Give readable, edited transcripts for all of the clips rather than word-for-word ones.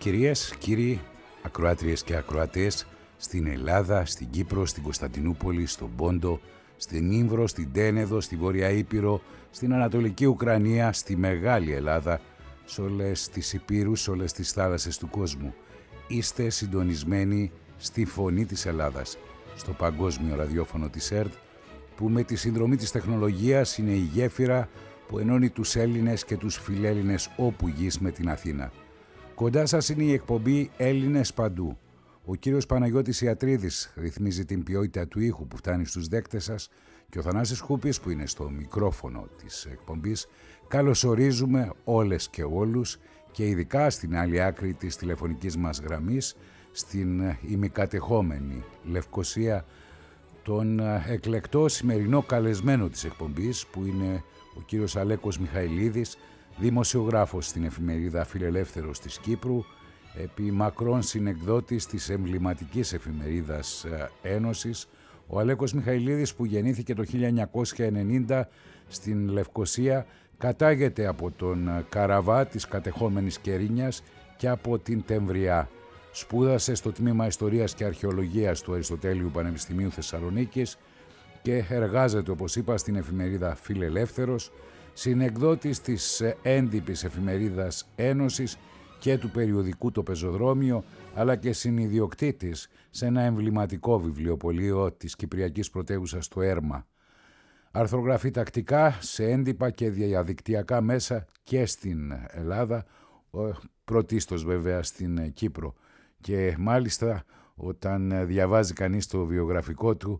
Κυρίες, κύριοι, ακροάτριες και ακροατές, στην Ελλάδα, στην Κύπρο, στην Κωνσταντινούπολη, στον Πόντο, στην Ήμβρο, στην Τένεδο, στη Βόρεια Ήπειρο, στην Ανατολική Ουκρανία, στη Μεγάλη Ελλάδα, σε όλες τις υπήρους, σε όλες τις θάλασσες του κόσμου. Είστε συντονισμένοι στη Φωνή της Ελλάδας, στο παγκόσμιο ραδιόφωνο της ΕΡΤ, που με τη συνδρομή της τεχνολογίας είναι η γέφυρα που ενώνει τους Έλληνες και τους φιλέλληνες όπου γης με την Αθήνα. Κοντά σας είναι η εκπομπή Έλληνες Παντού. Ο κύριος Παναγιώτης Ιατρίδης ρυθμίζει την ποιότητα του ήχου που φτάνει στους δέκτες σας και ο Θανάσης Χούπης που είναι στο μικρόφωνο της εκπομπής. Καλωσορίζουμε όλες και όλους και ειδικά στην άλλη άκρη της τηλεφωνικής μας γραμμής, στην ημικατεχόμενη Λευκοσία, τον εκλεκτό σημερινό καλεσμένο της εκπομπής που είναι ο κύριος Αλέκος Μιχαηλίδης, δημοσιογράφος στην εφημερίδα Φιλελεύθερος της Κύπρου, επί μακρόν συνεκδότης της εμβληματικής εφημερίδας Ένωσης. Ο Αλέκος Μιχαηλίδης, που γεννήθηκε το 1990 στην Λευκοσία, κατάγεται από τον Καραβά της κατεχόμενης Κερίνιας και από την Τεμβριά. Σπούδασε στο τμήμα Ιστορίας και Αρχαιολογίας του Αριστοτέλειου Πανεπιστημίου Θεσσαλονίκης και εργάζεται, όπως είπα, στην εφημερίδα Φιλελεύθερος, συνεκδότης της έντυπης εφημερίδας Ένωσης και του περιοδικού Το Πεζοδρόμιο, αλλά και συνιδιοκτήτης σε ένα εμβληματικό βιβλιοπωλείο της Κυπριακής πρωτεύουσας, το Έρμα. Αρθρογραφεί τακτικά σε έντυπα και διαδικτυακά μέσα και στην Ελλάδα, πρωτίστως βέβαια στην Κύπρο. Και μάλιστα όταν διαβάζει κανείς το βιογραφικό του,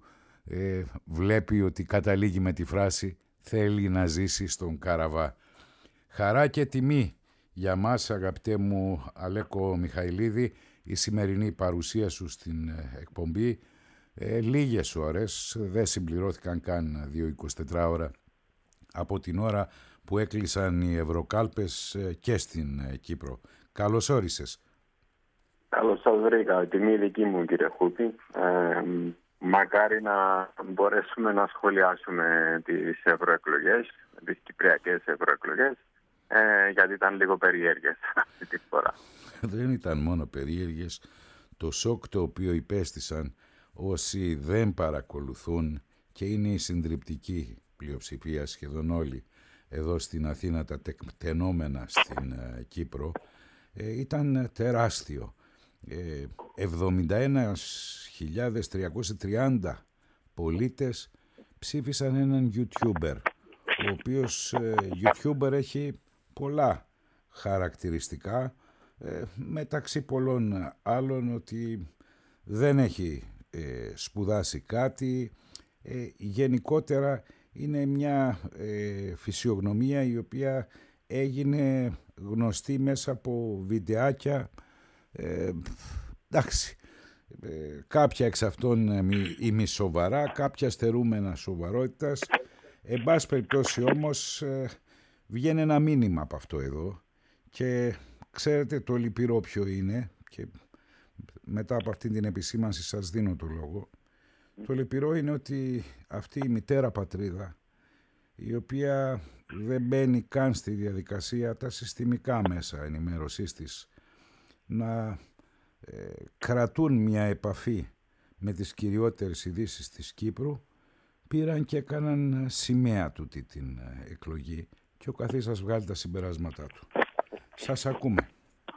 βλέπει ότι καταλήγει με τη φράση «Θέλει να ζήσει στον Καραβά». Χαρά και τιμή για μας, αγαπητέ μου Αλέκο Μιχαηλίδη, η σημερινή παρουσία σου στην εκπομπή. Λίγες ώρες, δεν συμπληρώθηκαν καν 2-24 ώρα από την ώρα που έκλεισαν οι ευρωκάλπες και στην Κύπρο. Καλώς όρισες. Καλώς σας βρήκα. Τιμή δική μου, κύριε Χούπη. Μακάρι να μπορέσουμε να σχολιάσουμε τις ευρωεκλογές, τις κυπριακές ευρωεκλογές, γιατί ήταν λίγο περίεργες αυτή τη φορά. Δεν ήταν μόνο περίεργες. Το σοκ το οποίο υπέστησαν όσοι δεν παρακολουθούν, και είναι η συντριπτική πλειοψηφία, σχεδόν όλοι εδώ στην Αθήνα, τα τεκτενόμενα στην Κύπρο, ήταν τεράστιο. 71.330 πολίτες ψήφισαν έναν YouTuber, ο οποίος YouTuber έχει πολλά χαρακτηριστικά, μεταξύ πολλών άλλων ότι δεν έχει σπουδάσει κάτι, γενικότερα είναι μια φυσιογνωμία η οποία έγινε γνωστή μέσα από βιντεάκια. Εντάξει, κάποια εξ αυτών ημισοβαρά, κάποια στερούμενα σοβαρότητας. Εν πάση περιπτώσει όμως βγαίνει ένα μήνυμα από αυτό εδώ και ξέρετε το λυπηρό ποιο είναι, και μετά από αυτή την επισήμανση σας δίνω το λόγο. Το λυπηρό είναι ότι αυτή η μητέρα πατρίδα, η οποία δεν μπαίνει καν στη διαδικασία τα συστημικά μέσα ενημέρωσής της να κρατούν μια επαφή με τις κυριότερες ειδήσεις της Κύπρου, πήραν και έκαναν σημαία τούτη την εκλογή και ο καθής σας βγάλει τα συμπεράσματά του. Σας ακούμε.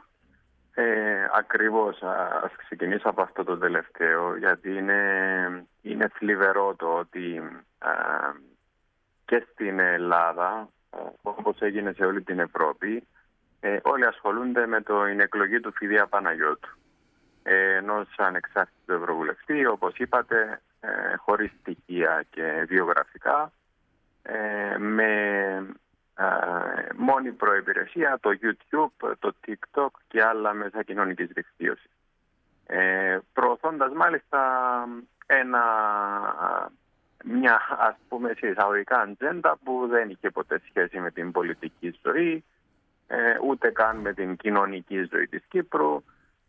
Ακριβώς, ας ξεκινήσω από αυτό το τελευταίο, γιατί είναι θλιβερό το ότι και στην Ελλάδα, όπως έγινε σε όλη την Ευρώπη, όλοι ασχολούνται με την εκλογή του Φιδία Παναγιώτου, ενός ανεξάρτητου ευρωβουλευτή, όπως είπατε, χωρίς στοιχεία και βιογραφικά, με μόνη προϋπηρεσία το YouTube, το TikTok και άλλα μέσα κοινωνικής δικτύωσης, προωθώντας μάλιστα μια, ας πούμε, εισαγωγικά ατζέντα που δεν είχε ποτέ σχέση με την πολιτική ζωή, ούτε καν με την κοινωνική ζωή της Κύπρου.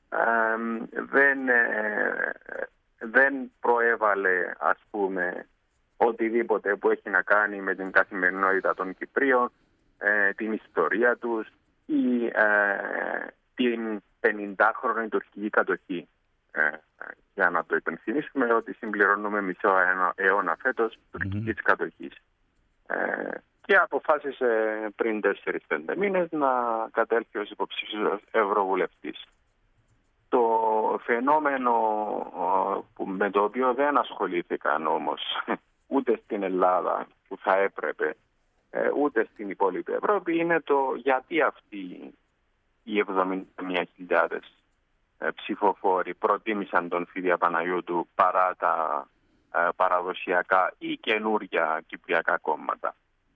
Δεν προέβαλε, ας πούμε, οτιδήποτε που έχει να κάνει με την καθημερινότητα των Κυπρίων, την ιστορία τους ή την 50χρονη τουρκική κατοχή. Για να το υπενθυμίσουμε ότι συμπληρώνουμε μισό αιώνα φέτος τουρκικής κατοχής. Και αποφάσισε πριν 4-5 μήνες να κατέλθει ως υποψήφιος ευρωβουλευτής. Το φαινόμενο με το οποίο δεν ασχολήθηκαν όμως ούτε στην Ελλάδα που θα έπρεπε, ούτε στην υπόλοιπη Ευρώπη, είναι το γιατί αυτοί οι 71.000 ψηφοφόροι προτίμησαν τον Φίδια Παναγιώτου παρά τα παραδοσιακά ή καινούρια κυπριακά κόμματα.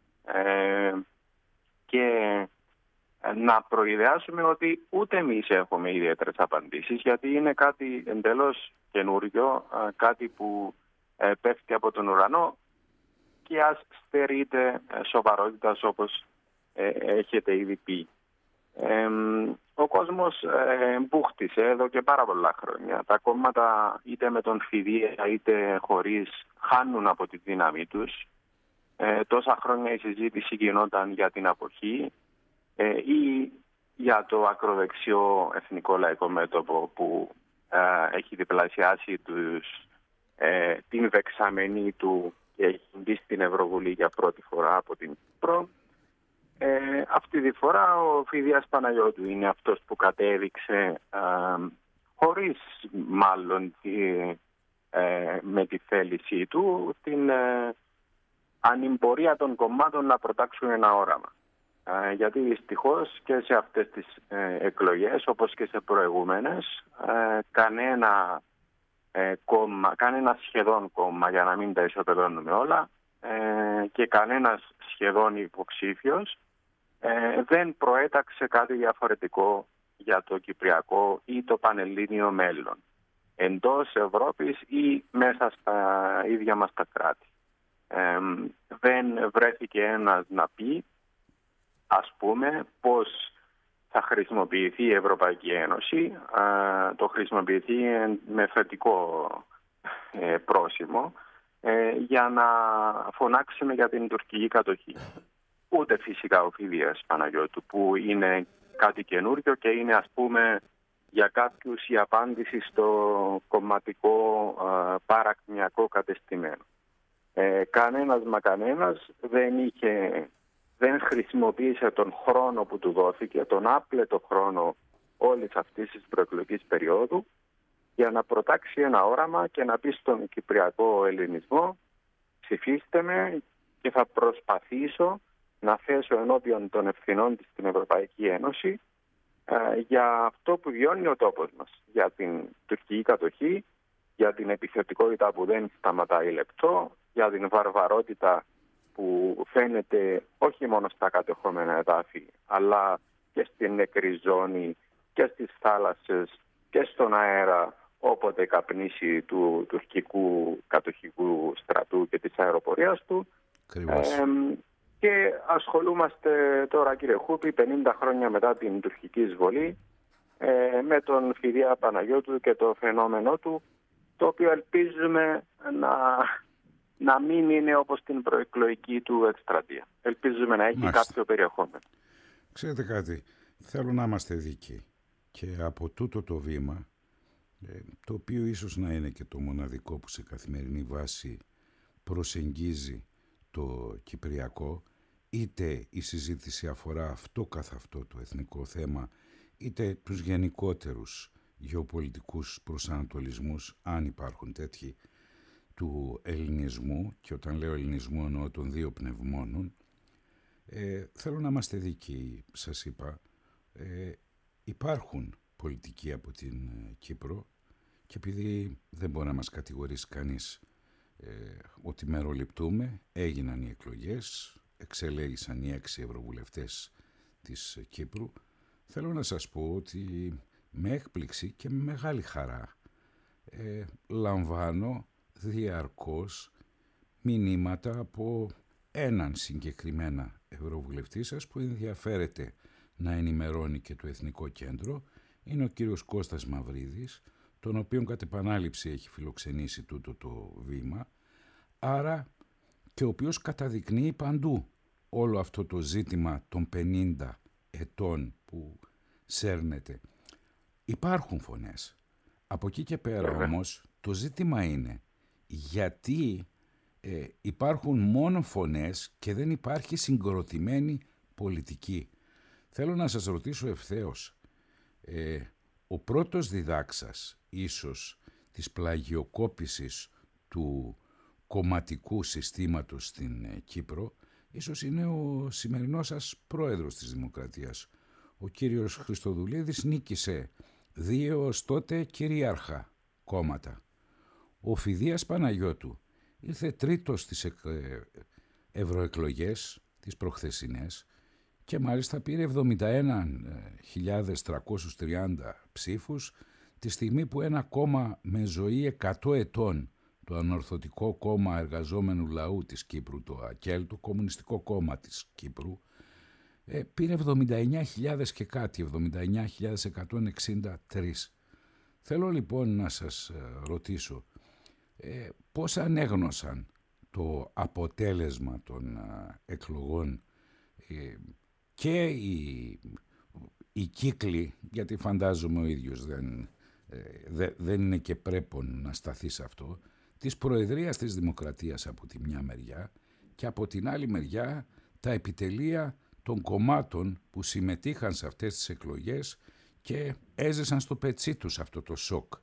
Και να προειδεάσουμε ότι ούτε εμείς έχουμε ιδιαίτερες απαντήσεις, γιατί είναι κάτι εντελώς καινούριο, κάτι που πέφτει από τον ουρανό και ας στερείται σοβαρότητας, όπως έχετε ήδη πει. Ο κόσμος μπούχτισε εδώ και πάρα πολλά χρόνια. Τα κόμματα είτε με τον Φιδία είτε χωρίς χάνουν από τη δύναμή τους. Τόσα χρόνια η συζήτηση γινόταν για την αποχή ή για το ακροδεξιό Εθνικό Λαϊκό Μέτωπο που έχει διπλασιάσει την δεξαμενή του και έχει μπει στην Ευρωβουλή για πρώτη φορά από την Κύπρο. Αυτή τη φορά ο Φίδιας Παναγιώτου είναι αυτός που κατέδειξε, χωρίς μάλλον με τη θέλησή του, την ανυμπορία των κομμάτων να προτάξουν ένα όραμα. Γιατί δυστυχώς και σε αυτές τις εκλογές, όπως και σε προηγούμενες, κανένα σχεδόν κόμμα, για να μην τα ισοπεδώνουμε όλα, και κανένας σχεδόν υποψήφιος δεν προέταξε κάτι διαφορετικό για το κυπριακό ή το πανελλήνιο μέλλον, εντός Ευρώπης ή μέσα στα ίδια μας τα κράτη. Δεν βρέθηκε ένας να πει, ας πούμε, πώς θα χρησιμοποιηθεί η Ευρωπαϊκή Ένωση. Το χρησιμοποιηθεί με θετικό πρόσημο για να φωνάξουμε για την τουρκική κατοχή. Ούτε φυσικά ο Φίδιας Παναγιώτου, που είναι κάτι καινούριο και είναι, ας πούμε, για κάποιους η απάντηση στο κομματικό παρακμιακό κατεστημένο. Κανένας δεν χρησιμοποίησε τον χρόνο που του δόθηκε, τον άπλετο χρόνο όλης αυτής της προεκλογικής περίοδου, για να προτάξει ένα όραμα και να πει στον κυπριακό ελληνισμό: ψηφίστε με και θα προσπαθήσω να θέσω ενώπιον των ευθυνών της στην Ευρωπαϊκή Ένωση για αυτό που βιώνει ο τόπος μας, για την τουρκική κατοχή, για την επιθετικότητα που δεν σταματάει λεπτό, για την βαρβαρότητα που φαίνεται όχι μόνο στα κατεχόμενα εδάφη, αλλά και στην νεκρή ζώνη και στις θάλασσες και στον αέρα, όποτε καπνίσει του τουρκικού κατοχικού στρατού και της αεροπορίας του. Και ασχολούμαστε τώρα, κύριε Χούπη, 50 χρόνια μετά την τουρκική εισβολή, με τον Φιδία Παναγιώτου και το φαινόμενό του, το οποίο ελπίζουμε να μην είναι όπως την προεκλογική του εκστρατεία. Ελπίζουμε να έχει κάποιο περιεχόμενο. Ξέρετε κάτι, θέλω να είμαστε δίκαιοι. Και από τούτο το βήμα, το οποίο ίσως να είναι και το μοναδικό που σε καθημερινή βάση προσεγγίζει το κυπριακό, είτε η συζήτηση αφορά αυτό καθ' αυτό το εθνικό θέμα, είτε τους γενικότερους γεωπολιτικούς προσανατολισμούς, αν υπάρχουν τέτοιοι, του ελληνισμού, και όταν λέω ελληνισμού εννοώ των δύο πνευμόνων. Θέλω να είμαστε δίκαιοι, σας είπα. Υπάρχουν πολιτικοί από την Κύπρο, και επειδή δεν μπορεί να μας κατηγορήσει κανείς ότι μεροληπτούμε, έγιναν οι εκλογές, εξελέγησαν οι 6 ευρωβουλευτές της Κύπρου. Θέλω να σας πω ότι με έκπληξη και με μεγάλη χαρά λαμβάνω διαρκώς μηνύματα από έναν συγκεκριμένα ευρωβουλευτή σας που ενδιαφέρεται να ενημερώνει και το Εθνικό Κέντρο. Είναι ο κύριος Κώστας Μαυρίδης, τον οποίον κατ' επανάληψη έχει φιλοξενήσει τούτο το βήμα, άρα και ο οποίος καταδεικνύει παντού όλο αυτό το ζήτημα των 50 ετών που σέρνεται. υπάρχουν φωνές. Από εκεί και πέρα όμως το ζήτημα είναι γιατί υπάρχουν μόνο φωνές και δεν υπάρχει συγκροτημένη πολιτική. Θέλω να σας ρωτήσω ευθέως, ο πρώτος διδάξας ίσως της πλαγιοκόπησης του κομματικού συστήματος στην Κύπρο ίσως είναι ο σημερινός σας πρόεδρος της Δημοκρατίας. Ο κύριος Χριστοδουλίδης νίκησε 2 ως τότε κυρίαρχα κόμματα. Ο Φιδίας Παναγιώτου ήρθε τρίτος στις ευρωεκλογές τις προχθεσινές και μάλιστα πήρε 71.330 ψήφους τη στιγμή που ένα κόμμα με ζωή 100 ετών, το Ανορθωτικό Κόμμα Εργαζόμενου Λαού της Κύπρου, το ΑΚΕΛ, το Κομμουνιστικό Κόμμα της Κύπρου, πήρε 79.000 και κάτι, 79.163. Θέλω λοιπόν να σας ρωτήσω, πώς ανέγνωσαν το αποτέλεσμα των εκλογών και οι κύκλοι, γιατί φαντάζομαι ο ίδιος δεν είναι και πρέπον να σταθεί σε αυτό, της Προεδρίας της Δημοκρατίας από τη μια μεριά και από την άλλη μεριά τα επιτελεία των κομμάτων που συμμετείχαν σε αυτές τις εκλογές και έζησαν στο πετσί τους αυτό το σοκ.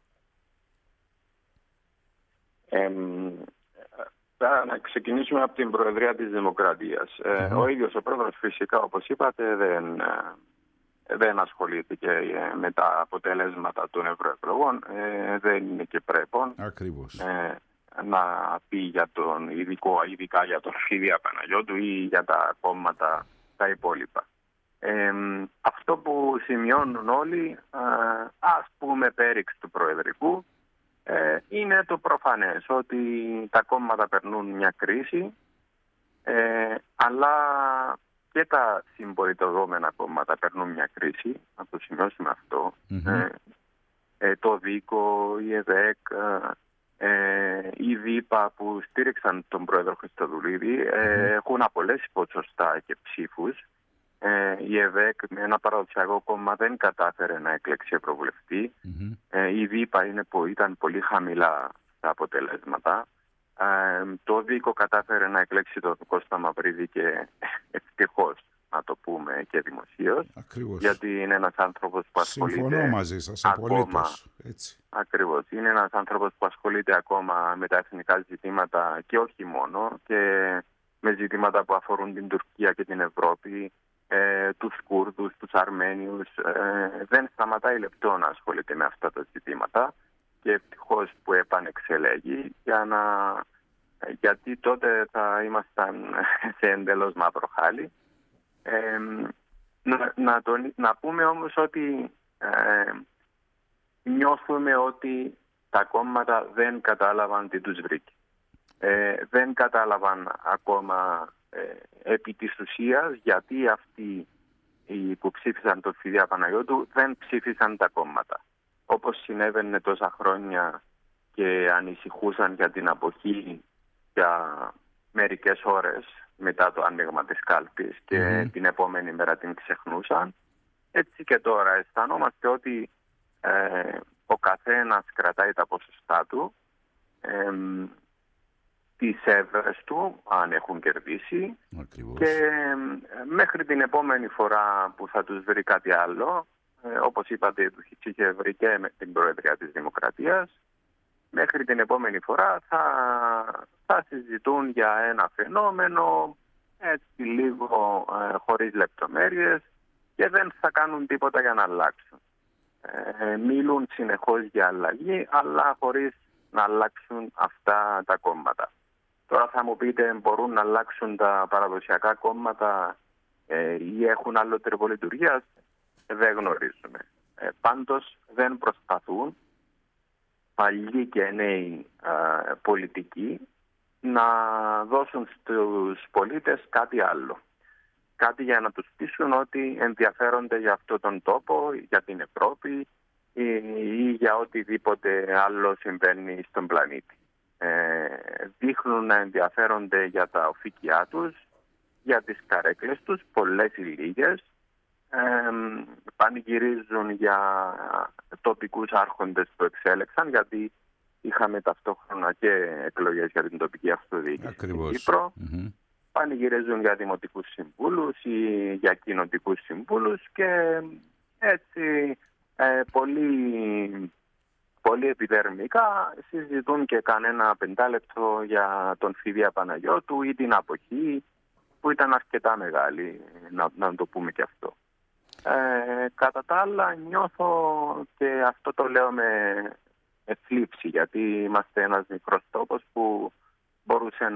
Να ξεκινήσουμε από την Προεδρία της Δημοκρατίας. Ο ίδιος ο πρόεδρος φυσικά, όπως είπατε, δεν ασχολήθηκε με τα αποτελέσματα των ευρωεκλογών. Δεν είναι και πρέπον να πει για τον ειδικά για τον Φίδια Παναγιώτου ή για τα κόμματα τα υπόλοιπα. Αυτό που σημειώνουν όλοι, ας πούμε πέριξ του Προεδρικού, είναι το προφανές ότι τα κόμματα περνούν μια κρίση, αλλά και τα συμπολιτευόμενα κόμματα περνούν μια κρίση, να το σημειώσουμε αυτό. Το ΔΙΚΟ, η ΕΔΕΚ, η ΔΥΠΑ που στήριξαν τον πρόεδρο Χριστοδουλίδη έχουν απολέσει ποσοστά και ψήφους. Η ΕΔΕΚ με ένα παραδοσιακό κόμμα δεν κατάφερε να εκλέξει ευρωβουλευτή. Η ΔΥΠΑ ήταν πολύ χαμηλά στα αποτελέσματα. Το ΔΙΚΟ κατάφερε να εκλέξει τον Κώστα Μαυρίδη και ευτυχώς, να το πούμε και δημοσίως. Ακριβώς. Γιατί είναι ένας άνθρωπος που ασχολείται. Συμφωνώ μαζί σας απολύτως. Έτσι. Ακριβώς. Είναι ένας άνθρωπος που ασχολείται ακόμα με τα εθνικά ζητήματα και όχι μόνο, και με ζητήματα που αφορούν την Τουρκία και την Ευρώπη, τους Κούρδους, τους Αρμένιους. Δεν σταματάει λεπτό να ασχολείται με αυτά τα ζητήματα και ευτυχώς που επανεξελέγει γιατί τότε θα ήμασταν σε εντελώς μαύρο χάλι. Να πούμε όμως ότι νιώθουμε ότι τα κόμματα δεν κατάλαβαν τι τους βρήκε. Δεν κατάλαβαν ακόμα επί της ουσίας γιατί αυτοί που ψήφισαν τον Φιδία Παναγιώτου δεν ψήφισαν τα κόμματα. Όπως συνέβαινε τόσα χρόνια και ανησυχούσαν για την αποχή για μερικές ώρες μετά το άνοιγμα της κάλπης και την επόμενη μέρα την ξεχνούσαν. Έτσι και τώρα αισθανόμαστε ότι ο καθένας κρατάει τα ποσοστά του, τις έδρες του, αν έχουν κερδίσει. Ακριβώς. Και μέχρι την επόμενη φορά που θα τους βρει κάτι άλλο, όπως είπατε, τους είχε βρει και με την Προεδρία της Δημοκρατίας, μέχρι την επόμενη φορά θα συζητούν για ένα φαινόμενο, έτσι λίγο χωρίς λεπτομέρειες, και δεν θα κάνουν τίποτα για να αλλάξουν. Μιλούν συνεχώς για αλλαγή, αλλά χωρίς να αλλάξουν αυτά τα κόμματα. Τώρα θα μου πείτε, μπορούν να αλλάξουν τα παραδοσιακά κόμματα ή έχουν άλλο τρόπο λειτουργίας? Δεν γνωρίζουμε. Πάντως δεν προσπαθούν παλιοί και νέοι πολιτικοί να δώσουν στους πολίτες κάτι άλλο. Κάτι για να τους πείσουν ότι ενδιαφέρονται για αυτόν τον τόπο, για την Ευρώπη ή για οτιδήποτε άλλο συμβαίνει στον πλανήτη. Δείχνουν να ενδιαφέρονται για τα οφίκια τους, για τις καρέκλες τους, πολλές ή λίγες. Πανηγυρίζουν για τοπικούς άρχοντες που εξέλεξαν, γιατί είχαμε ταυτόχρονα και εκλογές για την τοπική αυτοδιοίκηση στην Κύπρο. Πανηγυρίζουν για δημοτικούς συμβούλους ή για κοινοτικούς συμβούλους και έτσι πολύ επιδερμικά συζητούν και κανένα 5 λεπτό για τον Φιδία Παναγιώτου ή την αποχή που ήταν αρκετά μεγάλη, να το πούμε και αυτό. Κατά τα άλλα νιώθω, και αυτό το λέω με θλίψη, γιατί είμαστε ένας μικρός τόπος που μπορούσε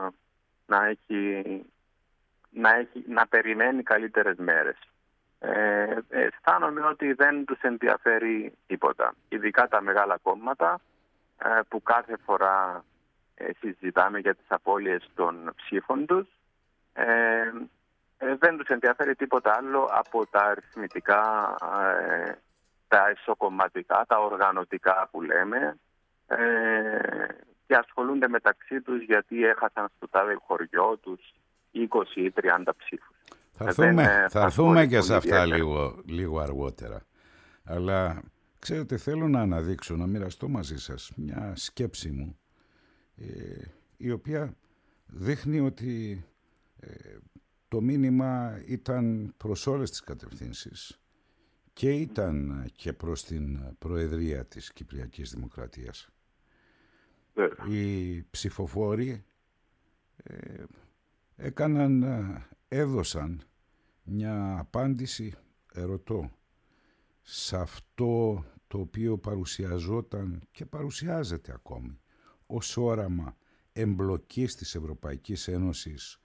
να περιμένει καλύτερες μέρες. Αισθάνομαι ότι δεν τους ενδιαφέρει τίποτα, ειδικά τα μεγάλα κόμματα που κάθε φορά συζητάμε για τις απώλειες των ψήφων τους. Δεν τους ενδιαφέρει τίποτα άλλο από τα αριθμητικά, τα εσωκομματικά, τα οργανωτικά που λέμε, και ασχολούνται μεταξύ τους γιατί έχασαν στο τάδε χωριό τους 20 ή 30 ψήφους. Θα έρθουμε και σε αυτά λίγο αργότερα. Αλλά ξέρετε, θέλω να αναδείξω, να μοιραστώ μαζί σας μια σκέψη μου, η οποία δείχνει ότι το μήνυμα ήταν προς όλες τις κατευθύνσεις και ήταν και προς την Προεδρία της Κυπριακής Δημοκρατίας. Οι ψηφοφόροι έδωσαν μια απάντηση, ερωτώ, σε αυτό το οποίο παρουσιαζόταν και παρουσιάζεται ακόμη ως όραμα εμπλοκής της Ευρωπαϊκής Ένωσης,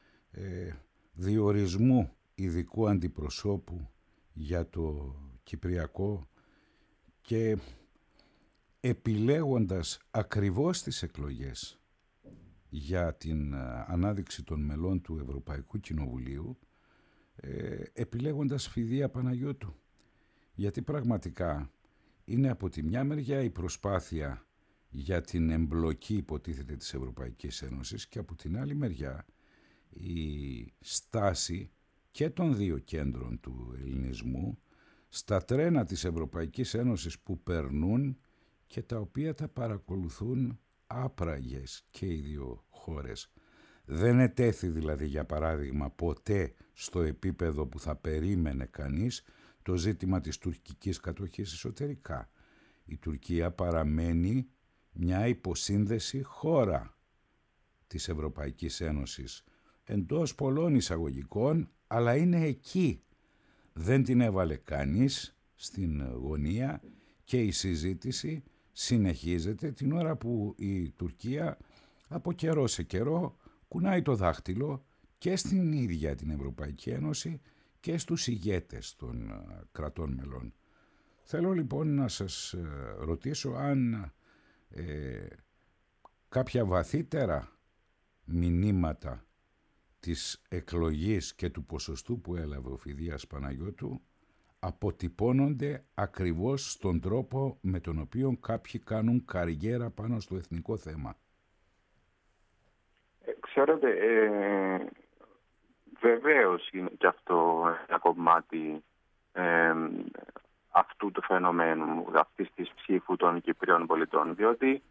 διορισμού ειδικού αντιπροσώπου για το Κυπριακό και επιλέγοντας ακριβώς τις εκλογές για την ανάδειξη των μελών του Ευρωπαϊκού Κοινοβουλίου, επιλέγοντας Φιδία Παναγιώτου. Γιατί πραγματικά είναι από τη μια μεριά η προσπάθεια για την εμπλοκή, υποτίθεται, της Ευρωπαϊκής Ένωσης, και από την άλλη μεριά η στάση και των δύο κέντρων του ελληνισμού στα τρένα της Ευρωπαϊκής Ένωσης που περνούν και τα οποία τα παρακολουθούν άπραγες και οι δύο χώρες. Δεν ετέθη δηλαδή, για παράδειγμα, ποτέ στο επίπεδο που θα περίμενε κανείς το ζήτημα της τουρκικής κατοχής εσωτερικά. Η Τουρκία παραμένει μια υποσύνδεση χώρα της Ευρωπαϊκής Ένωσης, εντός πολλών εισαγωγικών, αλλά είναι εκεί. Δεν την έβαλε κανείς στην γωνία και η συζήτηση συνεχίζεται την ώρα που η Τουρκία από καιρό σε καιρό κουνάει το δάχτυλο και στην ίδια την Ευρωπαϊκή Ένωση και στους ηγέτες των κρατών μελών. Θέλω λοιπόν να σας ρωτήσω αν κάποια βαθύτερα μηνύματα της εκλογής και του ποσοστού που έλαβε ο Φιδίας Παναγιώτου αποτυπώνονται ακριβώς στον τρόπο με τον οποίο κάποιοι κάνουν καριέρα πάνω στο εθνικό θέμα. Ξέρετε, βεβαίως είναι και αυτό ένα κομμάτι αυτού του φαινομένου, αυτής της ψήφου των Κυπρίων πολιτών, διότι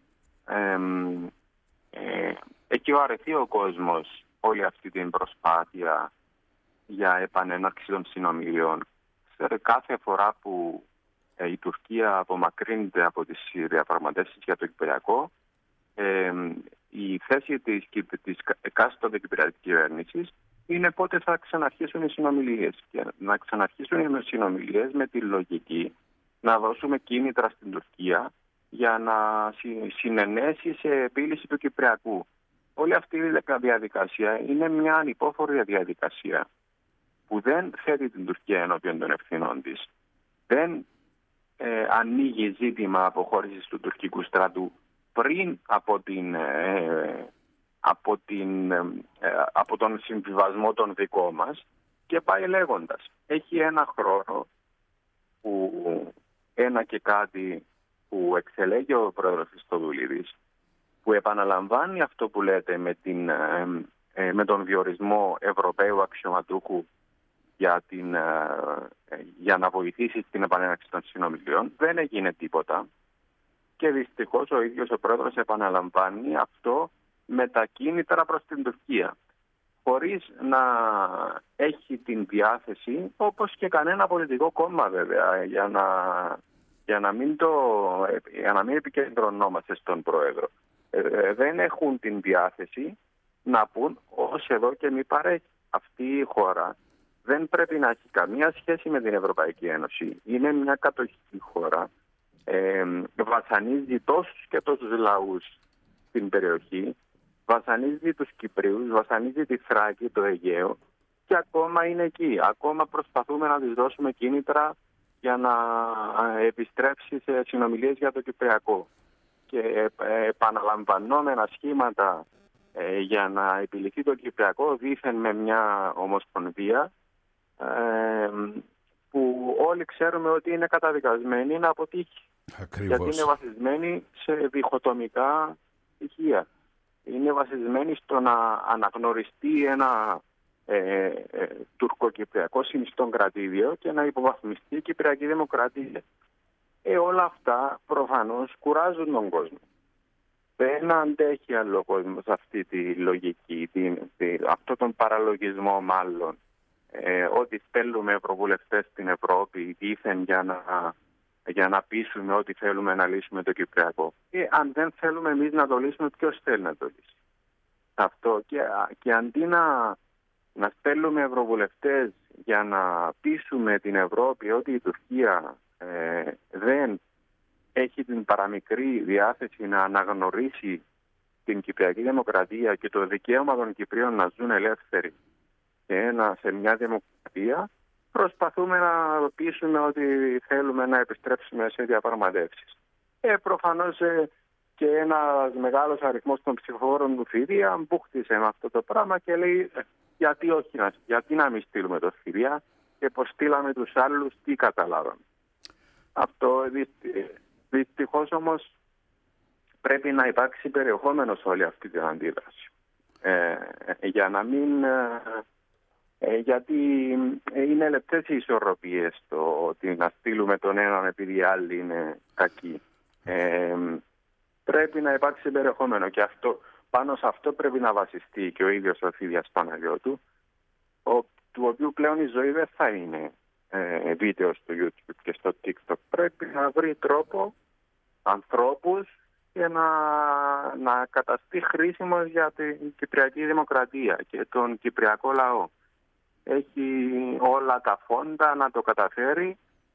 εκεί αρεθεί ο κόσμος όλη αυτή την προσπάθεια για επανέναρξη των συνομιλιών. Κάθε φορά που η Τουρκία απομακρύνεται από τις διαπραγματεύσεις για το Κυπριακό, η θέση της εκάστοτε Κυπριακής κυβέρνησης είναι πότε θα ξαναρχίσουν οι συνομιλίες. Και να ξαναρχίσουν οι συνομιλίες με τη λογική να δώσουμε κίνητρα στην Τουρκία για να συνενέσει σε επίλυση του Κυπριακού. Όλη αυτή η διαδικασία είναι μια ανυπόφορη διαδικασία που δεν θέτει την Τουρκία ενώπιον των ευθυνών της. Δεν ανοίγει ζήτημα αποχώρησης του τουρκικού στρατού πριν από τον συμβιβασμό των δικό μας, και πάει λέγοντας. Έχει ένα χρόνο, ένα και κάτι, που εξελέγει ο πρόεδρος Χριστοδουλίδης, που επαναλαμβάνει αυτό που λέτε με τον διορισμό Ευρωπαίου αξιωματούχου για να βοηθήσει στην επανέναρξη των συνομιλιών. Δεν έγινε τίποτα και δυστυχώς ο ίδιος ο πρόεδρος επαναλαμβάνει αυτό με τα κίνητρα προς την Τουρκία, χωρίς να έχει την διάθεση, όπως και κανένα πολιτικό κόμμα βέβαια, για να μην επικεντρωνόμαστε στον πρόεδρο. Δεν έχουν την διάθεση να πούν ως εδώ και μη παρέχει. Αυτή η χώρα δεν πρέπει να έχει καμία σχέση με την Ευρωπαϊκή Ένωση. Είναι μια κατοχική χώρα. Βασανίζει τόσους και τόσους λαούς στην περιοχή. Βασανίζει τους Κυπρίους, βασανίζει τη Θράκη, το Αιγαίο και ακόμα είναι εκεί. Ακόμα προσπαθούμε να της δώσουμε κίνητρα για να επιστρέψει σε συνομιλίες για το Κυπριακό. Και επαναλαμβανόμενα σχήματα για να επιληθεί το Κυπριακό δήθεν με μια ομοσπονδία που όλοι ξέρουμε ότι είναι καταδικασμένη να αποτύχει. Ακριβώς. Γιατί είναι βασισμένη σε διχοτομικά στοιχεία. Είναι βασισμένη στο να αναγνωριστεί ένα τουρκοκυπριακό συνιστόν κρατήδιο και να υποβαθμιστεί η Κυπριακή Δημοκρατία. Όλα αυτά προφανώς κουράζουν τον κόσμο. Δεν αντέχει άλλο ο κόσμος αυτή τη λογική, αυτό τον παραλογισμό μάλλον, ότι στέλνουμε ευρωβουλευτές στην Ευρώπη δήθεν για να πείσουμε ότι θέλουμε να λύσουμε το Κυπριακό. Αν δεν θέλουμε εμείς να το λύσουμε, ποιος θέλει να το λύσει? Αυτό και αντί να στέλνουμε ευρωβουλευτές για να πείσουμε την Ευρώπη ότι η Τουρκία δεν έχει την παραμικρή διάθεση να αναγνωρίσει την Κυπριακή Δημοκρατία και το δικαίωμα των Κυπρίων να ζουν ελεύθεροι σε μια δημοκρατία, προσπαθούμε να πείσουμε ότι θέλουμε να επιστρέψουμε σε διαπραγματεύσεις. Προφανώς και ένας μεγάλος αριθμός των ψηφοφόρων του Φιδία μπούχτησε με αυτό το πράγμα και λέει γιατί όχι, γιατί να μην στείλουμε το Φιδία και πως στείλαμε τους άλλους, τι καταλάβαμε. Αυτό δυστυχώς όμως πρέπει να υπάρξει περιεχόμενο σε όλη αυτή την αντίδραση. Για να μην... γιατί είναι λεπτές οι ισορροπίες το ότι να στείλουμε τον έναν επειδή οι άλλοι είναι κακοί. Πρέπει να υπάρξει περιεχόμενο και πάνω σε αυτό πρέπει να βασιστεί και ο ίδιος ο Φίδιας Παναγιώτου, του οποίου πλέον η ζωή δεν θα είναι βίντεο στο YouTube και στο TikTok. Πρέπει να βρει τρόπο, ανθρώπους και να καταστεί χρήσιμος για την Κυπριακή Δημοκρατία και τον Κυπριακό λαό. Έχει όλα τα φόντα να το καταφέρει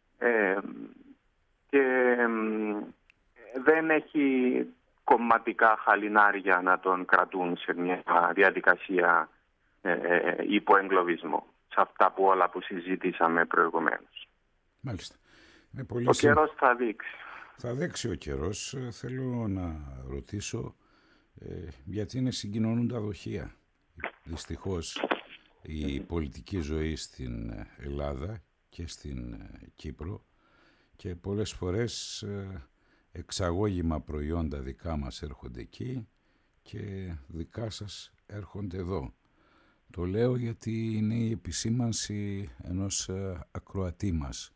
και δεν έχει κομματικά χαλινάρια να τον κρατούν σε μια διαδικασία υποεγκλωβισμό. Σε αυτά όλα που συζήτησαμε προηγουμένως. Μάλιστα. Ο καιρός θα δείξει. Θα δείξει ο καιρός. Θέλω να ρωτήσω γιατί είναι συγκοινωνούν τα δοχεία. Δυστυχώς η πολιτική ζωή στην Ελλάδα και στην Κύπρο και πολλές φορές εξαγώγημα προϊόντα δικά μας έρχονται εκεί και δικά σας έρχονται εδώ. Το λέω γιατί είναι η επισήμανση ενός ακροατή μας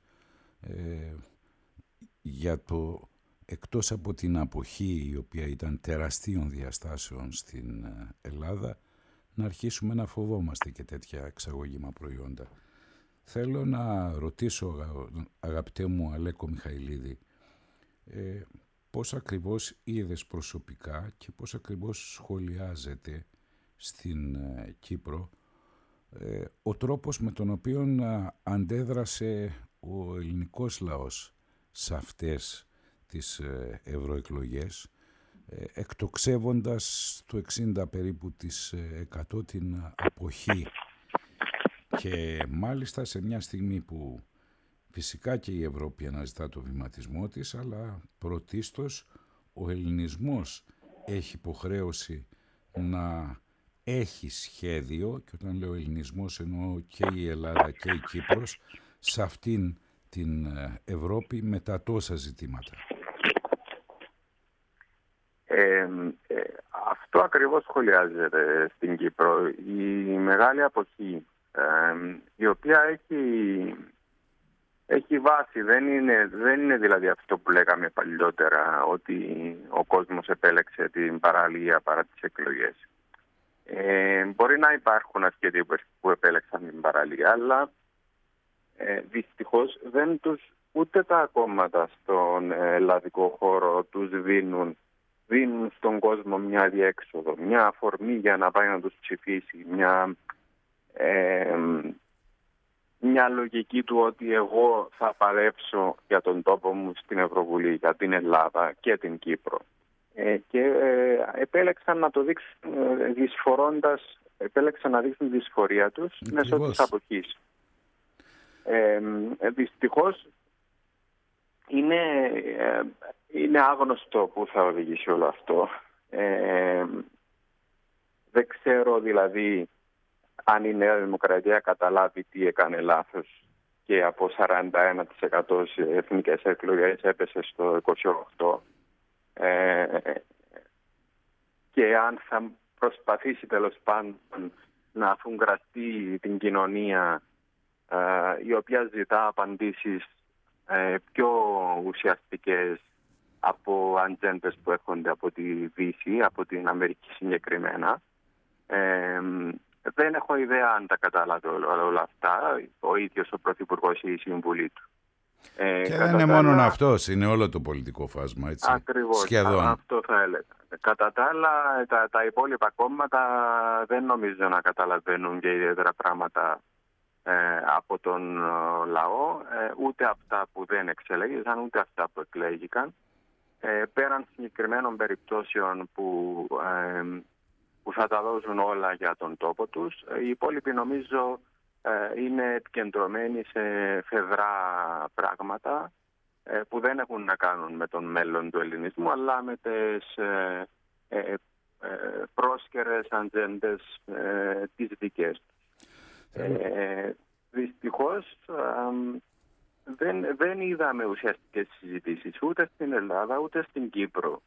για το εκτός από την αποχή η οποία ήταν τεραστίων διαστάσεων στην Ελλάδα να αρχίσουμε να φοβόμαστε και τέτοια εξαγωγήμα προϊόντα. Θέλω να ρωτήσω αγαπητέ μου Αλέκο Μιχαηλίδη πώς ακριβώς είδες προσωπικά και πώς ακριβώς σχολιάζεται στην Κύπρο ο τρόπος με τον οποίο αντέδρασε ο ελληνικός λαός σε αυτές τις ευρωεκλογές εκτοξεύοντας το 60 περίπου της 100 την αποχή και μάλιστα σε μια στιγμή που φυσικά και η Ευρώπη αναζητά το βηματισμό της αλλά πρωτίστως ο ελληνισμός έχει υποχρέωση να έχει σχέδιο και όταν λέω ελληνισμός εννοώ και η Ελλάδα και η Κύπρος σε αυτήν την Ευρώπη με τα τόσα ζητήματα. Αυτό ακριβώς σχολιάζεται στην Κύπρο. Η μεγάλη αποχή η οποία έχει βάση. Δεν είναι δηλαδή αυτό που λέγαμε παλιότερα, ότι ο κόσμος επέλεξε την παραλία παρά τις εκλογές. Μπορεί να υπάρχουν ασκητοί που επέλεξαν την παραλία, αλλά δυστυχώς ούτε τα κόμματα στον ελλαδικό χώρο τους δίνουν στον κόσμο μια διέξοδο, μια αφορμή για να πάει να τους ψηφίσει, μια λογική του ότι εγώ θα παλέψω για τον τόπο μου στην Ευρωβουλή, για την Ελλάδα και την Κύπρο. Και επέλεξαν να το δείξουν επέλεξαν να δείξουν τη δυσφορία τους μέσω της αποχής. Δυστυχώς είναι άγνωστο που θα οδηγήσει όλο αυτό. Δεν ξέρω δηλαδή αν η Νέα Δημοκρατία καταλάβει τι έκανε λάθος και από 41% σε εθνικές εκλογές έπεσε στο 28%. Και αν θα προσπαθήσει τέλος πάντων να αφουγκραστεί την κοινωνία, η οποία ζητά απαντήσεις πιο ουσιαστικές από ατζέντες που έρχονται από τη Δύση, από την Αμερική συγκεκριμένα. Δεν έχω ιδέα αν τα κατάλαβε όλα αυτά ο ίδιος ο Πρωθυπουργός ή η Συμβουλή του. Και δεν είναι μόνο αυτός, είναι όλο το πολιτικό φάσμα, έτσι. Ακριβώς, σχεδόν. Αυτό θα έλεγα. Κατά τα άλλα, τα υπόλοιπα κόμματα δεν νομίζω να καταλαβαίνουν και ιδιαίτερα πράγματα από τον λαό, ούτε αυτά που δεν εξελέγησαν, ούτε αυτά που εκλέγηκαν. Πέραν συγκεκριμένων περιπτώσεων που θα τα δώσουν όλα για τον τόπο τους, οι υπόλοιποι νομίζω είναι επικεντρωμένοι σε φεδρά πράγματα που δεν έχουν να κάνουν με τον μέλλον του ελληνισμού, αλλά με τις πρόσκαιρες ατζέντες τις δικές τους. Δυστυχώς δεν είδαμε ουσιαστικές συζητήσεις ούτε στην Ελλάδα ούτε στην Κύπρο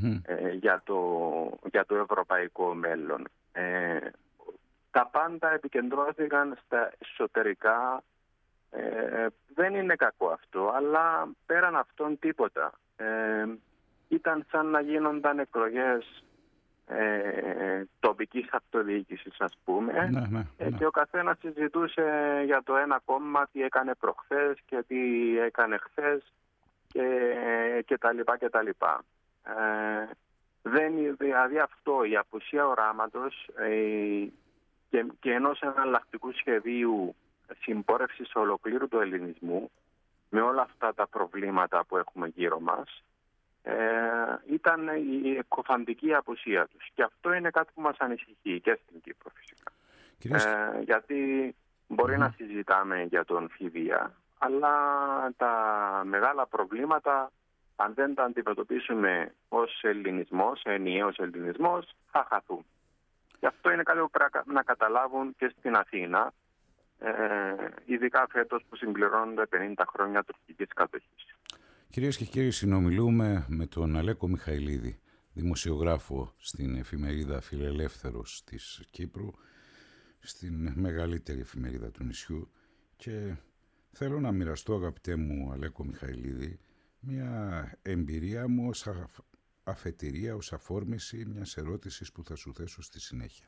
για το ευρωπαϊκό μέλλον. Τα πάντα επικεντρώθηκαν στα εσωτερικά. Δεν είναι κακό αυτό, αλλά πέραν αυτών τίποτα. Ήταν σαν να γίνονταν εκλογές τοπικής αυτοδιοίκησης, ας πούμε, και ο καθένας συζητούσε για το ένα κόμμα τι έκανε προχθές και τι έκανε χθες και τα λοιπά και τα λοιπά. Δηλαδή αυτό, η απουσία οράματος και ενός εναλλακτικού σχεδίου συμπόρευσης ολοκλήρου του ελληνισμού με όλα αυτά τα προβλήματα που έχουμε γύρω μας, ήταν η εκκοφαντική απουσία τους. Και αυτό είναι κάτι που μας ανησυχεί και στην Κύπρο φυσικά. Γιατί μπορεί να συζητάμε για τον ΦΥΔΙΑ, αλλά τα μεγάλα προβλήματα, αν δεν τα αντιμετωπίσουμε ως ελληνισμός, ενιαίος ελληνισμός, θα χαθούν. Και αυτό είναι κάτι που πρέπει να καταλάβουν και στην Αθήνα, ειδικά φέτος που συμπληρώνονται 50 χρόνια τουρκικής κατοχής. Κυρίες και κύριοι, συνομιλούμε με τον Αλέκο Μιχαηλίδη, δημοσιογράφο στην εφημερίδα Φιλελεύθερος της Κύπρου, στην μεγαλύτερη εφημερίδα του νησιού, και θέλω να μοιραστώ, αγαπητέ μου Αλέκο Μιχαηλίδη, μια εμπειρία μου ως αφετηρία, ως αφόρμηση μιας ερώτησης που θα σου θέσω στη συνέχεια.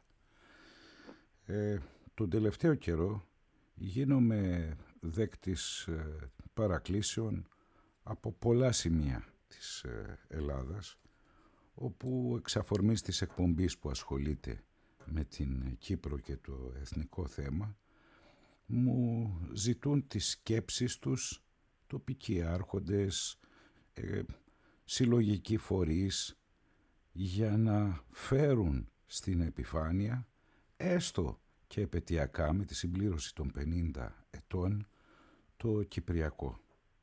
Τον τελευταίο καιρό γίνομαι δέκτης παρακλήσεων από πολλά σημεία της Ελλάδας, όπου εξ αφορμής της εκπομπής που ασχολείται με την Κύπρο και το εθνικό θέμα, μου ζητούν τις σκέψεις τους τοπικοί άρχοντες, συλλογικοί φορείς, για να φέρουν στην επιφάνεια, έστω και επαιτειακά με τη συμπλήρωση των 50 ετών, το Κυπριακό.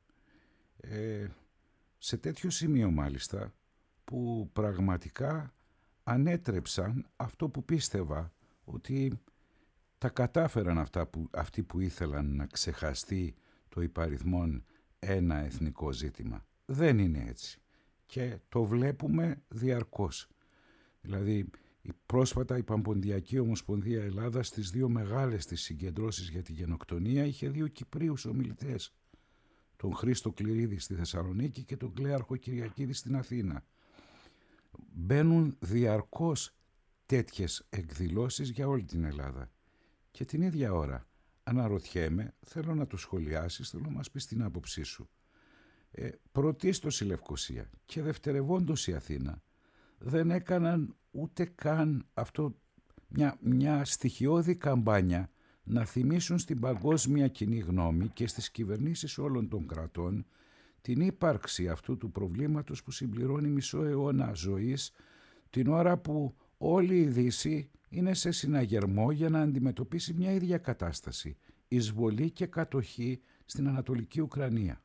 Σε τέτοιο σημείο μάλιστα που πραγματικά ανέτρεψαν αυτό που πίστευα ότι τα κατάφεραν αυτοί που ήθελαν να ξεχαστεί το υπαριθμόν ένα εθνικό ζήτημα. Δεν είναι έτσι και το βλέπουμε διαρκώς. Δηλαδή Πρόσφατα η Παμποντιακή Ομοσπονδία Ελλάδας στις 2 μεγάλες της συγκεντρώσεις για τη γενοκτονία είχε 2 Κυπρίους ομιλητές, τον Χρήστο Κληρίδη στη Θεσσαλονίκη και τον Κλέαρχο Κυριακίδη στην Αθήνα. Μπαίνουν διαρκώς τέτοιες εκδηλώσεις για όλη την Ελλάδα. Και την ίδια ώρα αναρωτιέμαι, θέλω να το σχολιάσεις, θέλω να μας πεις την άποψή σου. Πρωτίστως η Λευκοσία και δευτερευόντως η Αθήνα δεν έκαναν ούτε καν αυτό μια στοιχειώδη καμπάνια να θυμίσουν στην παγκόσμια κοινή γνώμη και στις κυβερνήσεις όλων των κρατών την ύπαρξη αυτού του προβλήματος που συμπληρώνει μισό αιώνα ζωής, την ώρα που όλη η Δύση είναι σε συναγερμό για να αντιμετωπίσει μια ίδια κατάσταση, εισβολή και κατοχή στην Ανατολική Ουκρανία.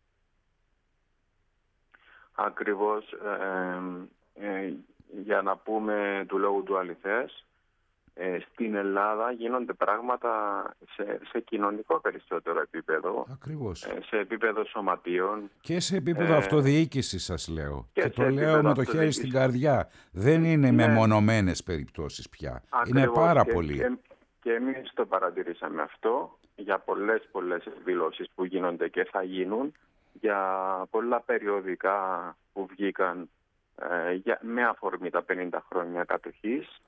Ακριβώς, για να πούμε του λόγου του αληθές, στην Ελλάδα γίνονται πράγματα σε κοινωνικό περισσότερο επίπεδο. Ακριβώς. Σε επίπεδο σωματείων. Και σε επίπεδο αυτοδιοίκησης σας λέω. Και το λέω με το χέρι στην καρδιά. Δεν είναι μεμονωμένες περιπτώσεις πια. Ακριβώς. Είναι πάρα πολλοί. Και εμείς το παρατηρήσαμε αυτό για πολλές εκδηλώσεις που γίνονται και θα γίνουν, για πολλά περιοδικά που βγήκαν με αφορμή τα 50 χρόνια κατοχής.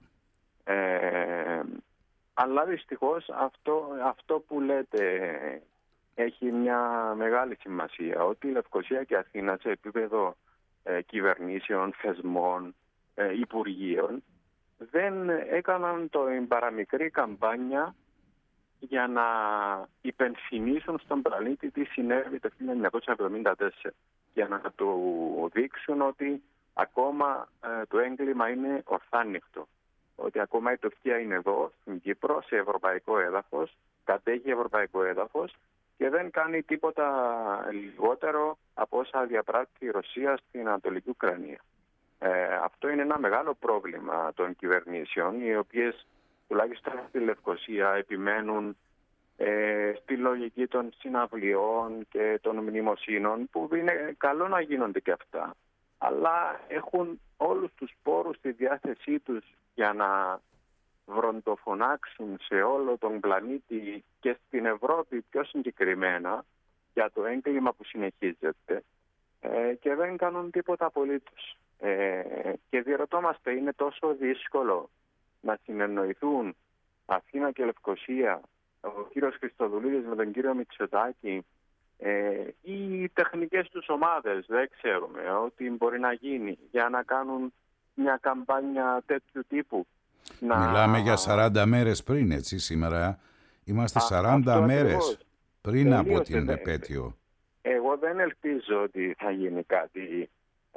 Αλλά δυστυχώς αυτό που λέτε έχει μια μεγάλη σημασία, ότι η Λευκοσία και η Αθήνα σε επίπεδο κυβερνήσεων, θεσμών, υπουργείων δεν έκαναν την παραμικρή καμπάνια για να υπενθυμίσουν στον πλανήτη τι συνέβη το 1974, για να του δείξουν ότι ακόμα το έγκλημα είναι ορθάνυχτο, ότι ακόμα η Τουρκία είναι εδώ στην Κύπρο σε ευρωπαϊκό έδαφος, κατέχει ευρωπαϊκό έδαφος και δεν κάνει τίποτα λιγότερο από όσα διαπράττει η Ρωσία στην Ανατολική Ουκρανία. Αυτό είναι ένα μεγάλο πρόβλημα των κυβερνήσεων, οι οποίες τουλάχιστον στη Λευκοσία επιμένουν στη λογική των συναυλιών και των μνημοσύνων, που είναι καλό να γίνονται και αυτά, αλλά έχουν όλους τους πόρους στη διάθεσή τους για να βροντοφωνάξουν σε όλο τον πλανήτη και στην Ευρώπη πιο συγκεκριμένα για το έγκλημα που συνεχίζεται, και δεν κάνουν τίποτα απολύτως. Και διερωτόμαστε, είναι τόσο δύσκολο να συνεννοηθούν Αθήνα και Λευκοσία, ο κύριος Χριστοδουλίδης με τον κύριο Μητσοτάκη, ή οι τεχνικές τους ομάδες, δεν ξέρουμε, ότι μπορεί να γίνει για να κάνουν μια καμπάνια τέτοιου τύπου. Μιλάμε για 40 μέρες πριν, έτσι, σήμερα. Είμαστε 40 μέρες πριν από την επέτειο. Εγώ δεν ελπίζω ότι θα γίνει κάτι,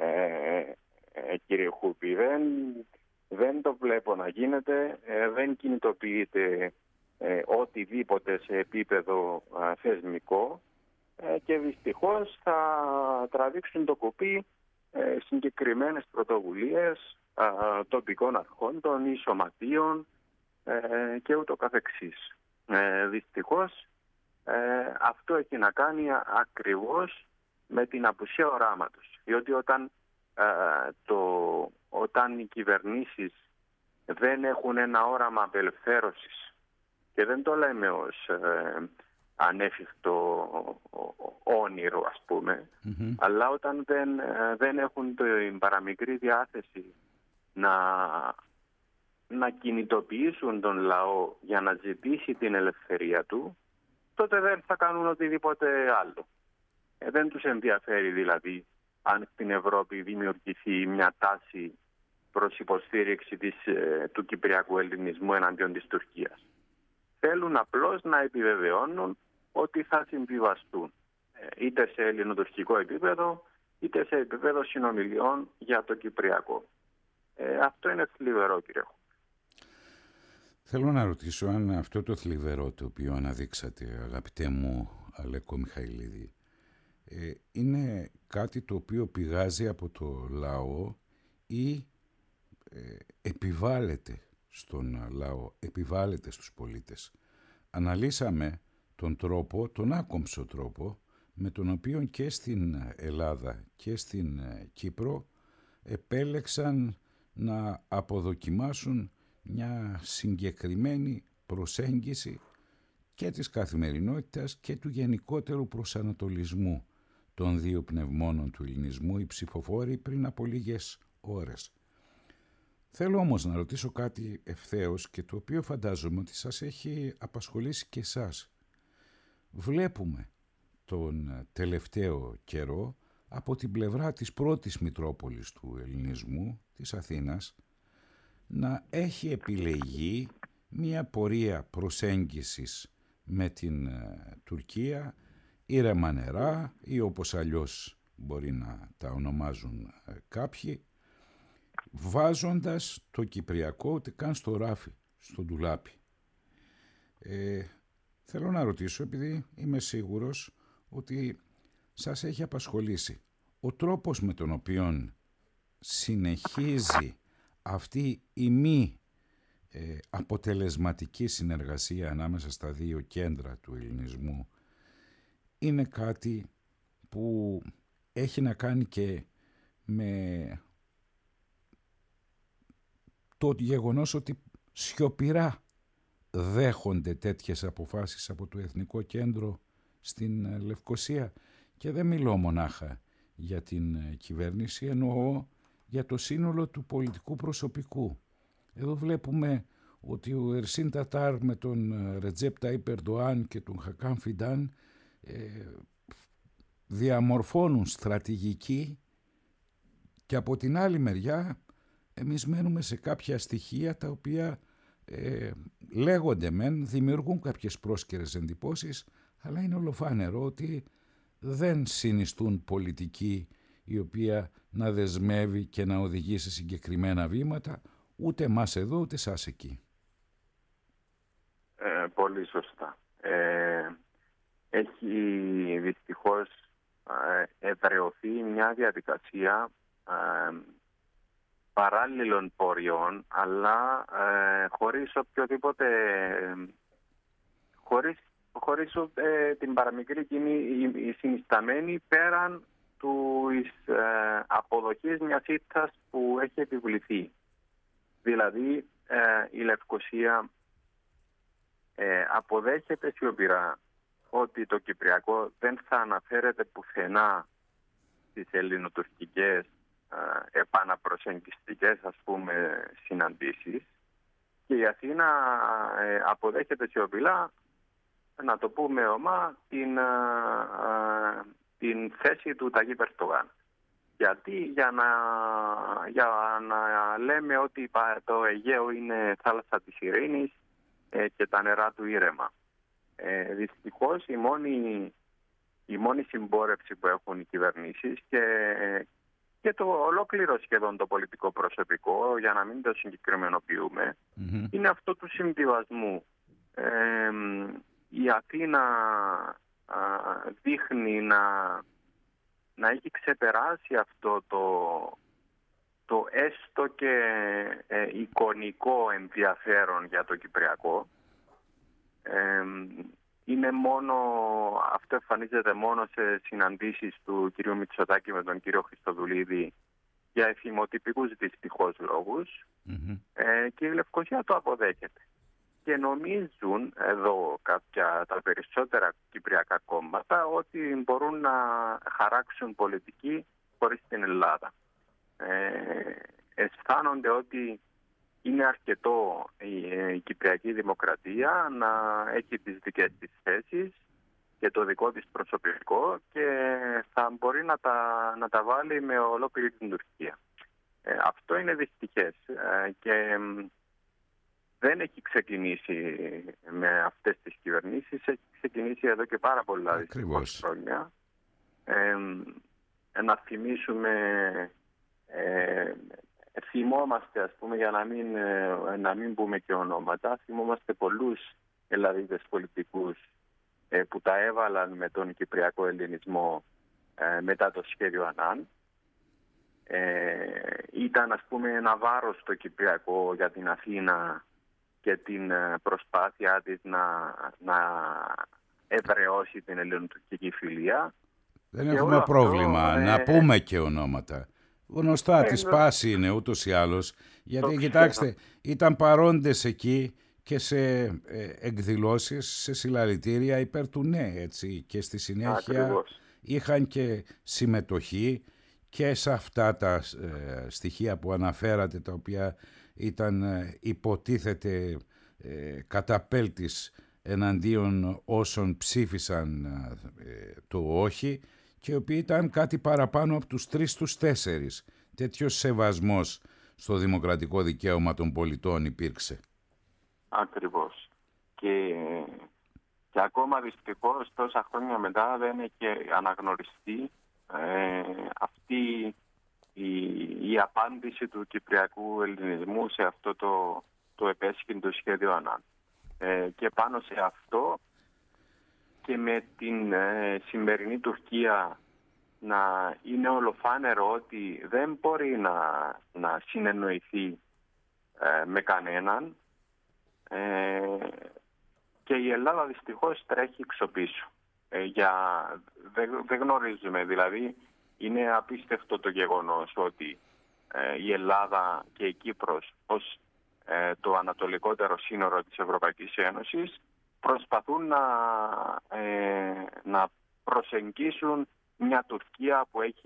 κύριε Χούπη. Δεν το βλέπω να γίνεται. Δεν κινητοποιείται οτιδήποτε σε επίπεδο θεσμικό, και δυστυχώς θα τραβήξουν το κουπί συγκεκριμένες πρωτοβουλίες τοπικών αρχών, των σωματείων και ούτω καθεξής. Δυστυχώς αυτό έχει να κάνει ακριβώς με την απουσία οράματος. Διότι όταν οι κυβερνήσεις δεν έχουν ένα όραμα απελευθέρωσης, και δεν το λέμε ως ανέφικτο όνειρο, ας πούμε, αλλά όταν δεν έχουν την παραμικρή διάθεση να κινητοποιήσουν τον λαό για να ζητήσει την ελευθερία του, τότε δεν θα κάνουν οτιδήποτε άλλο. Δεν τους ενδιαφέρει δηλαδή αν στην Ευρώπη δημιουργηθεί μια τάση προς υποστήριξη του κυπριακού ελληνισμού εναντίον της Τουρκίας. Θέλουν απλώς να επιβεβαιώνουν ότι θα συμβιβαστούν, είτε σε ελληνοτουρκικό επίπεδο, είτε σε επίπεδο συνομιλιών για το κυπριακό. Αυτό είναι θλιβερό, κύριε. Θέλω να ρωτήσω αν αυτό το θλιβερό το οποίο αναδείξατε, αγαπητέ μου Αλέκο Μιχαηλίδη, είναι κάτι το οποίο πηγάζει από το λαό ή επιβάλλεται στον λαό, επιβάλλεται στους πολίτες. Αναλύσαμε τον τρόπο, τον άκομψο τρόπο, με τον οποίο και στην Ελλάδα και στην Κύπρο επέλεξαν να αποδοκιμάσουν μια συγκεκριμένη προσέγγιση και της καθημερινότητας και του γενικότερου προσανατολισμού των δύο πνευμόνων του ελληνισμού, οι ψηφοφόροι, πριν από λίγες ώρες. Θέλω όμως να ρωτήσω κάτι ευθέως και το οποίο φαντάζομαι ότι σας έχει απασχολήσει και εσάς. Βλέπουμε τον τελευταίο καιρό από την πλευρά της πρώτης Μητρόπολης του ελληνισμού, της Αθήνας, να έχει επιλεγεί μια πορεία προσέγγισης με την Τουρκία, ήρεμα νερά ή όπως αλλιώς μπορεί να τα ονομάζουν κάποιοι, βάζοντας το Κυπριακό ούτε καν στο ράφι, στο ντουλάπι. Θέλω να ρωτήσω, επειδή είμαι σίγουρος ότι σας έχει απασχολήσει ο τρόπος με τον οποίο συνεχίζει αυτή η μη αποτελεσματική συνεργασία ανάμεσα στα δύο κέντρα του ελληνισμού. Είναι κάτι που έχει να κάνει και με το γεγονός ότι σιωπηρά δέχονται τέτοιες αποφάσεις από το Εθνικό Κέντρο στην Λευκοσία. Και δεν μιλώ μονάχα για την κυβέρνηση, εννοώ για το σύνολο του πολιτικού προσωπικού. Εδώ βλέπουμε ότι ο Ερσίν Τατάρ με τον Ρετζέπ Ταΐπ Ερντοάν και τον Χακάν Φιντάν διαμορφώνουν στρατηγική, και από την άλλη μεριά εμείς μένουμε σε κάποια στοιχεία τα οποία λέγονται μεν, δημιουργούν κάποιες πρόσκαιρες εντυπώσεις, αλλά είναι ολοφάνερο ότι δεν συνιστούν πολιτική η οποία να δεσμεύει και να οδηγεί σε συγκεκριμένα βήματα, ούτε εμάς εδώ ούτε σας εκεί. Πολύ σωστά. Έχει δυστυχώς εδραιωθεί μια διαδικασία παράλληλων πόριων, αλλά χωρίς οποιοδήποτε, χωρίς την παραμικρή κοινή συνισταμένη πέραν της αποδοχής μιας ήττας που έχει επιβληθεί. Δηλαδή η Λευκοσία αποδέχεται σιωπηρά ότι το Κυπριακό δεν θα αναφέρεται πουθενά στις ελληνοτουρκικές επαναπροσεγγιστικές, ας πούμε, συναντήσεις, και η Αθήνα αποδέχεται σιωπηλά, να το πούμε ομά, την θέση του Ταγίπ Ερντογάν. Γιατί? Για να λέμε ότι το Αιγαίο είναι θάλασσα της ειρήνης και τα νερά του ήρεμα. Δυστυχώς η μόνη συμπόρευση που έχουν οι κυβερνήσεις και το ολόκληρο σχεδόν το πολιτικό προσωπικό, για να μην το συγκεκριμενοποιούμε, είναι αυτό του συμβιβασμού. Η Αθήνα δείχνει να έχει ξεπεράσει αυτό το έστω και εικονικό ενδιαφέρον για το Κυπριακό. Αυτό εμφανίζεται μόνο σε συναντήσεις του κ. Μητσοτάκη με τον κ. Χριστοδουλίδη για εθιμοτυπικούς δυστυχώς λόγους, και η Λευκοσία το αποδέχεται. Και νομίζουν εδώ τα περισσότερα κυπριακά κόμματα ότι μπορούν να χαράξουν πολιτική χωρίς την Ελλάδα. Αισθάνονται ότι είναι αρκετό η Κυπριακή Δημοκρατία να έχει τις δικές της θέσεις και το δικό της προσωπικό και θα μπορεί να τα βάλει με ολόκληρη την Τουρκία. Αυτό είναι δυστυχές και δεν έχει ξεκινήσει με αυτές τις κυβερνήσεις, έχει ξεκινήσει εδώ και πάρα πολλά δυστυχώς χρόνια. Να θυμίσουμε, θυμόμαστε, ας πούμε, για να μην πούμε και ονόματα, θυμόμαστε πολλούς Ελλαδίτες πολιτικούς που τα έβαλαν με τον Κυπριακό Ελληνισμό μετά το σχέδιο Ανάν. Ήταν, ας πούμε, ένα βάρος στο Κυπριακό για την Αθήνα και την προσπάθειά της να εδραιώσει την ελληνοτουρκική φιλία. Δεν έχουμε πρόβλημα να πούμε και ονόματα. Γνωστά τη πάση είναι ούτως ή άλλως, γιατί κοιτάξτε, ήταν παρόντες εκεί και σε εκδηλώσεις, σε συλλαλητήρια υπέρ του ναι, έτσι, και στη συνέχεια Ακριβώς. είχαν και συμμετοχή και σε αυτά τα στοιχεία που αναφέρατε, τα οποία ήταν υποτίθεται καταπέλτης εναντίον όσων ψήφισαν το όχι, και οι οποίοι ήταν κάτι παραπάνω από τους 3 στους 4. Τέτοιος σεβασμός στο δημοκρατικό δικαίωμα των πολιτών υπήρξε. Ακριβώς. Και ακόμα δυστυχώς τόσα χρόνια μετά δεν έχει αναγνωριστεί αυτή η απάντηση του κυπριακού ελληνισμού σε αυτό το επέσχυντο σχέδιο Ανάν. Και πάνω σε αυτό και με την σημερινή Τουρκία να είναι ολοφάνερο ότι δεν μπορεί να συνεννοηθεί με κανέναν, και η Ελλάδα δυστυχώς τρέχει εξωπίσω. Δεν γνωρίζουμε, δηλαδή είναι απίστευτο το γεγονός ότι η Ελλάδα και η Κύπρος ως το ανατολικότερο σύνορο της Ευρωπαϊκής Ένωσης προσπαθούν να προσεγγίσουν μια Τουρκία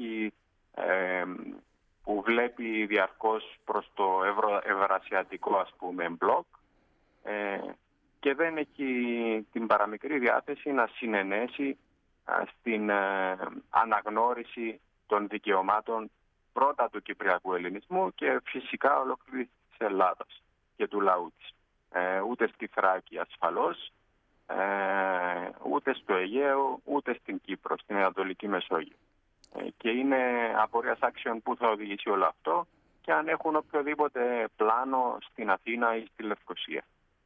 που βλέπει διαρκώς προς το ευρασιατικό, ας πούμε, μπλοκ, και δεν έχει την παραμικρή διάθεση να συνενέσει στην αναγνώριση των δικαιωμάτων πρώτα του κυπριακού ελληνισμού και φυσικά ολόκληρης της Ελλάδας και του λαού της. Ούτε στη Θράκη ασφαλώς, ούτε στο Αιγαίο, ούτε στην Κύπρο, στην Ανατολική Μεσόγειο. Και είναι απορίας άξιων που θα οδηγήσει όλο αυτό και αν έχουν οποιοδήποτε πλάνο στην Αθήνα ή στη Λευκοσία.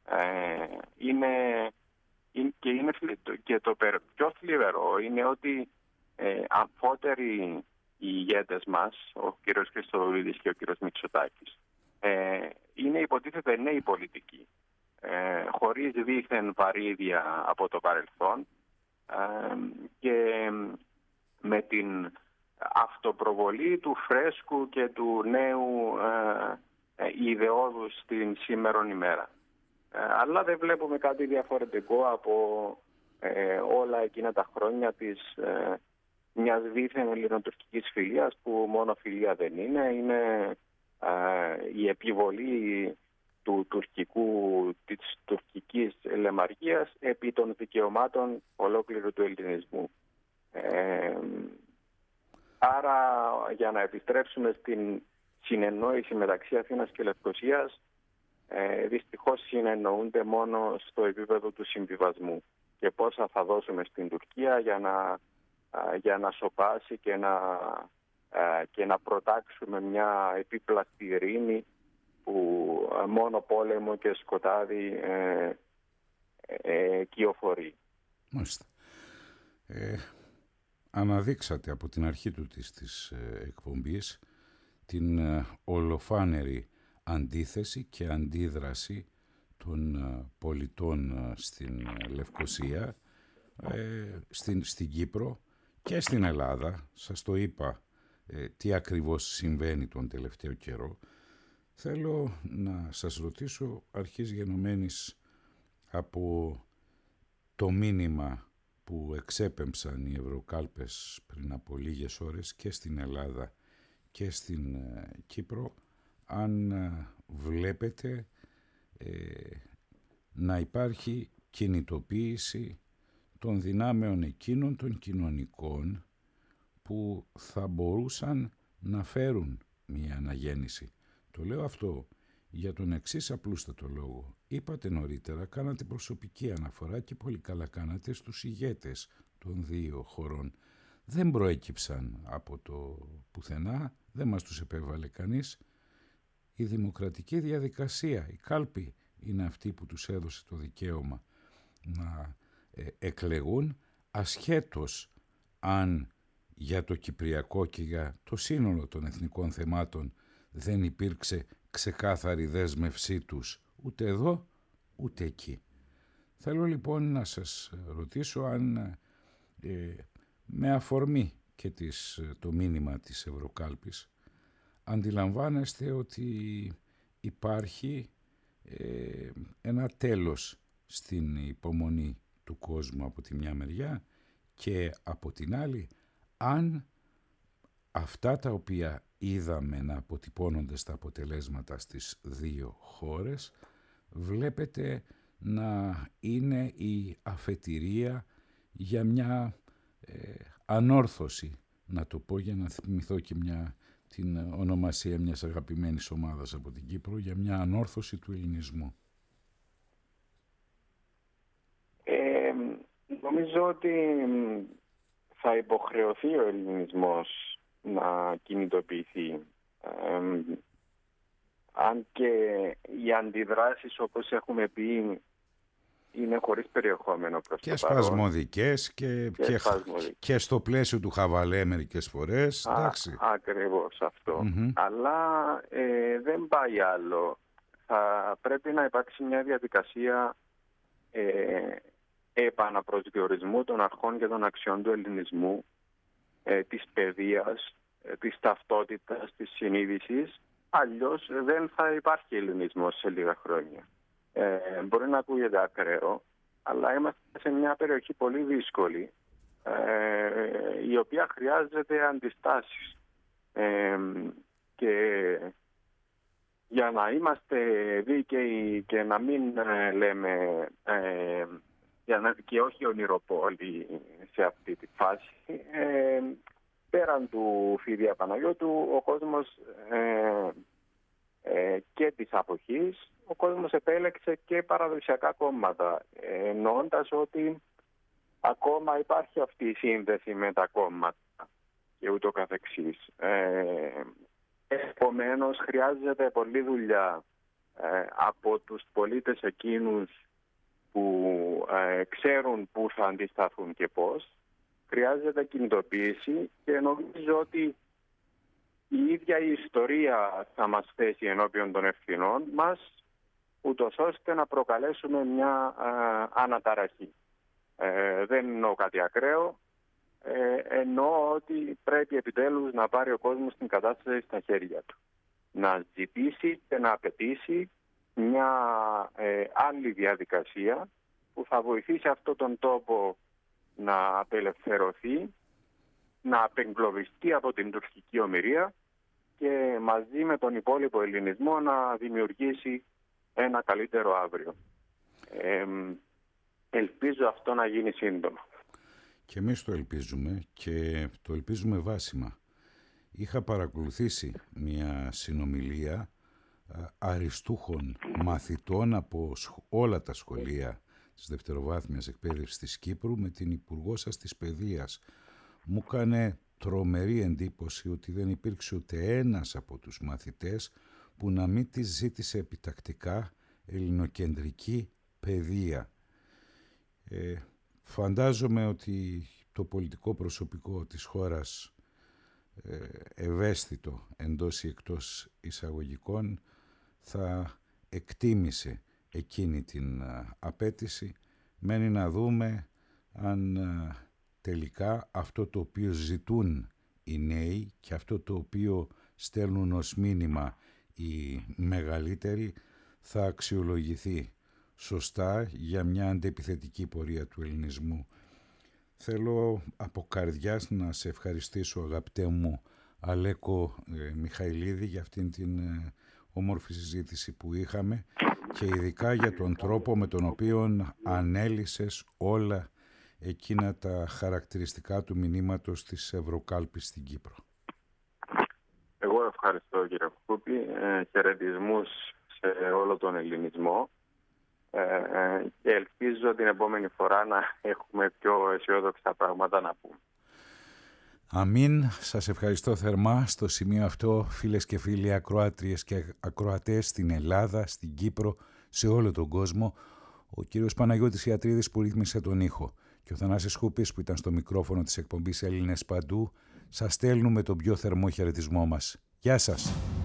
Και το πιο θλιβερό είναι ότι αμφότεροι οι ηγέτες μας, ο κύριος Χριστοδουλίδης και ο κύριος Μητσοτάκης, είναι υποτίθεται νέοι πολιτικοί, χωρίς δίθεν βαρύδια από το παρελθόν, και με την αυτοπροβολή του φρέσκου και του νέου ιδεώδου στην σήμερον ημέρα. Αλλά δεν βλέπουμε κάτι διαφορετικό από όλα εκείνα τα χρόνια μιας δίθεν ελληνοτουρκικής φιλίας, που μόνο φιλία δεν είναι. Είναι η επιβολή της τουρκικής λεμαργίας επί των δικαιωμάτων ολόκληρου του ελληνισμού. Άρα, για να επιστρέψουμε στην συνεννόηση μεταξύ Αθήνας και Λευκοσίας, δυστυχώς συνεννοούνται μόνο στο επίπεδο του συμβιβασμού και πόσα θα δώσουμε στην Τουρκία για να σοπάσει και να προτάξουμε μια επίπλαστη ειρήνη που μόνο πόλεμο και σκοτάδι κυοφορεί. Μάλιστα. Αναδείξατε από την αρχή της εκπομπής την ολοφάνερη αντίθεση και αντίδραση των πολιτών στην Λευκοσία, στην Κύπρο και στην Ελλάδα. Σας το είπα τι ακριβώς συμβαίνει τον τελευταίο καιρό. Θέλω να σας ρωτήσω, αρχής γενομένης από το μήνυμα που εξέπεμψαν οι ευρωκάλπες πριν από λίγες ώρες και στην Ελλάδα και στην Κύπρο, αν βλέπετε να υπάρχει κινητοποίηση των δυνάμεων εκείνων των κοινωνικών που θα μπορούσαν να φέρουν μια αναγέννηση. Το λέω αυτό για τον εξής απλούστατο λόγο. Είπατε νωρίτερα, κάνατε προσωπική αναφορά και πολύ καλά κάνατε στους ηγέτες των δύο χωρών. Δεν προέκυψαν από το πουθενά, δεν μας τους επέβαλε κανείς. Η δημοκρατική διαδικασία, η κάλπη είναι αυτή που τους έδωσε το δικαίωμα να εκλεγούν, ασχέτως αν για το Κυπριακό και για το σύνολο των εθνικών θεμάτων δεν υπήρξε ξεκάθαρη δέσμευσή τους ούτε εδώ ούτε εκεί. Θέλω λοιπόν να σας ρωτήσω αν με αφορμή και το μήνυμα της Ευρωκάλπης αντιλαμβάνεστε ότι υπάρχει ένα τέλος στην υπομονή του κόσμου από τη μια μεριά και από την άλλη, αν αυτά τα οποία είδαμε να αποτυπώνονται στα αποτελέσματα στις δύο χώρες, βλέπετε να είναι η αφετηρία για μια ανόρθωση, να το πω για να θυμηθώ και την ονομασία μιας αγαπημένης ομάδας από την Κύπρο, για μια ανόρθωση του ελληνισμού. Νομίζω ότι θα υποχρεωθεί ο ελληνισμός να κινητοποιηθεί. Αν και οι αντιδράσεις, όπως έχουμε πει, είναι χωρίς περιεχόμενο προς και το παρόν. Σπασμωδικές και στο πλαίσιο του χαβαλέ μερικές φορές. Ακριβώς αυτό. Αλλά δεν πάει άλλο. Θα πρέπει να υπάρξει μια διαδικασία επαναπροσδιορισμού των αρχών και των αξιών του ελληνισμού, της παιδείας, της ταυτότητας, της συνείδησης. Αλλιώς δεν θα υπάρχει ελληνισμός σε λίγα χρόνια. Μπορεί να ακούγεται ακραίο, αλλά είμαστε σε μια περιοχή πολύ δύσκολη, η οποία χρειάζεται αντιστάσεις. Και για να είμαστε δίκαιοι και να μην λέμε και όχι ονειροπόλοι σε αυτή τη φάση, πέραν του Φίδια Παναγιώτου, ο κόσμος και της αποχής, ο κόσμος επέλεξε και παραδοσιακά κόμματα, εννοώντας ότι ακόμα υπάρχει αυτή η σύνδεση με τα κόμματα και ούτω καθεξής. Επομένως, χρειάζεται πολλή δουλειά από τους πολίτες εκείνους που ξέρουν πού θα αντισταθούν και πώς. Χρειάζεται κινητοποίηση και νομίζω ότι η ίδια η ιστορία θα μας θέσει ενώπιον των ευθυνών μας, ούτως ώστε να προκαλέσουμε μια αναταραχή. Δεν εννοώ κάτι ακραίο, εννοώ ότι πρέπει επιτέλους να πάρει ο κόσμος την κατάσταση στα χέρια του. Να ζητήσει και να απαιτήσει μια άλλη διαδικασία που θα βοηθήσει αυτόν τον τόπο να απελευθερωθεί, να απεγκλωβιστεί από την τουρκική ομηρία και μαζί με τον υπόλοιπο ελληνισμό να δημιουργήσει ένα καλύτερο αύριο. Ελπίζω αυτό να γίνει σύντομα. Και εμείς το ελπίζουμε και το ελπίζουμε βάσιμα. Είχα παρακολουθήσει μια συνομιλία αριστούχων μαθητών από όλα τα σχολεία της δευτεροβάθμιας εκπαίδευσης της Κύπρου με την Υπουργό σας της Παιδείας. Μου έκανε τρομερή εντύπωση ότι δεν υπήρξε ούτε ένας από τους μαθητές που να μην της ζήτησε επιτακτικά ελληνοκεντρική παιδεία. Φαντάζομαι ότι το πολιτικό προσωπικό της χώρας, ευαίσθητο εντός ή εκτός εισαγωγικών, θα εκτίμησε εκείνη την απέτηση. Μένει να δούμε αν τελικά αυτό το οποίο ζητούν οι νέοι και αυτό το οποίο στέλνουν ως μήνυμα οι μεγαλύτεροι θα αξιολογηθεί σωστά για μια αντεπιθετική πορεία του ελληνισμού. Θέλω από καρδιάς να σε ευχαριστήσω, αγαπητέ μου Αλέκο Μιχαηλίδη, για αυτήν την όμορφη συζήτηση που είχαμε και ειδικά για τον τρόπο με τον οποίο ανέλυσες όλα εκείνα τα χαρακτηριστικά του μηνύματος της Ευρωκάλπης στην Κύπρο. Εγώ ευχαριστώ, κύριε Κουκούπη. Χαιρετισμούς σε όλο τον ελληνισμό και ελπίζω την επόμενη φορά να έχουμε πιο αισιόδοξα πράγματα να πούμε. Αμήν. Σας ευχαριστώ θερμά. Στο σημείο αυτό, φίλες και φίλοι ακροάτριες και ακροατές στην Ελλάδα, στην Κύπρο, σε όλο τον κόσμο, ο κύριος Παναγιώτης Ιατρίδης που ρύθμισε τον ήχο και ο Θανάσης Χούπης που ήταν στο μικρόφωνο της εκπομπής Έλληνες Παντού, σας στέλνουμε τον πιο θερμό χαιρετισμό μας. Γεια σας!